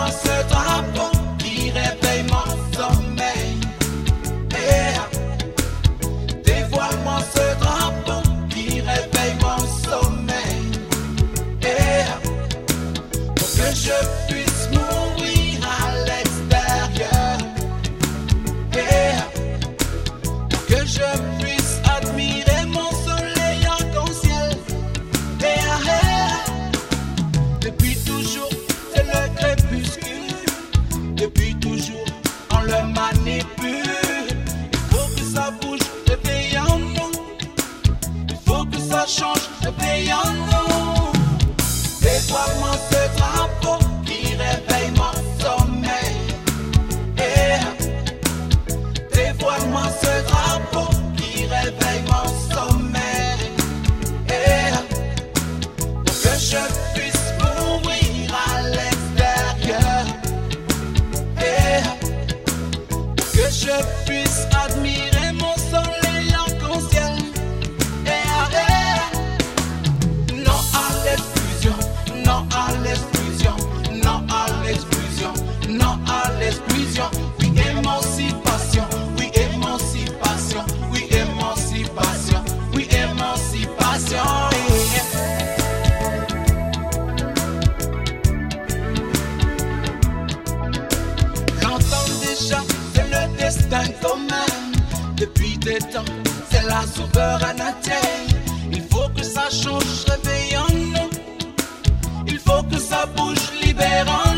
Dévoile-moi ce drapeau qui réveille mon sommeil. Dévoile-moi ce drapeau qui réveille mon sommeil. Pour que je puisse mourir à l'extérieur. Pour que je puisse admirer mon soleil arc-en-ciel. Depuis toujours, c'est le crépuscule. Depuis toujours, on le manipule. Il faut que ça bouge, réveillons-nous. Il faut que ça change, réveillons-nous. Dévoile-moi ce drapeau qui réveille mon sommeil. Dévoile-moi ce drapeau qui réveille mon sommeil. Pour que je puisse mourir à l'extérieur. Pour que je puisse admirer mon soleil arc-en-ciel. Non à l'exclusion, non à l'exclusion, non à l'exclusion, non à l'exclusion. Oui, émancipation, oui, émancipation, oui, émancipation, oui, émancipation. J'entends déjà, c'est le destin commun. Depuis des temps, c'est la souveraineté. Il faut que ça change, réveillons-nous. Il faut que ça bouge, libérons-nous.